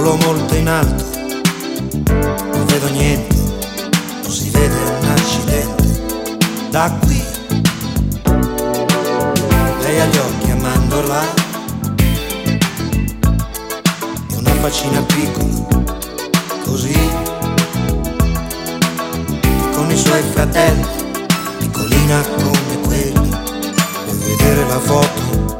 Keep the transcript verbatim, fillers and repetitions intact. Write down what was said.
volo molto in alto, non vedo niente, non si vede un accidente. Da qui lei ha gli occhi a mandorla e una faccina piccola, così, con i suoi fratelli, piccolina come quelli. Vuoi vedere la foto?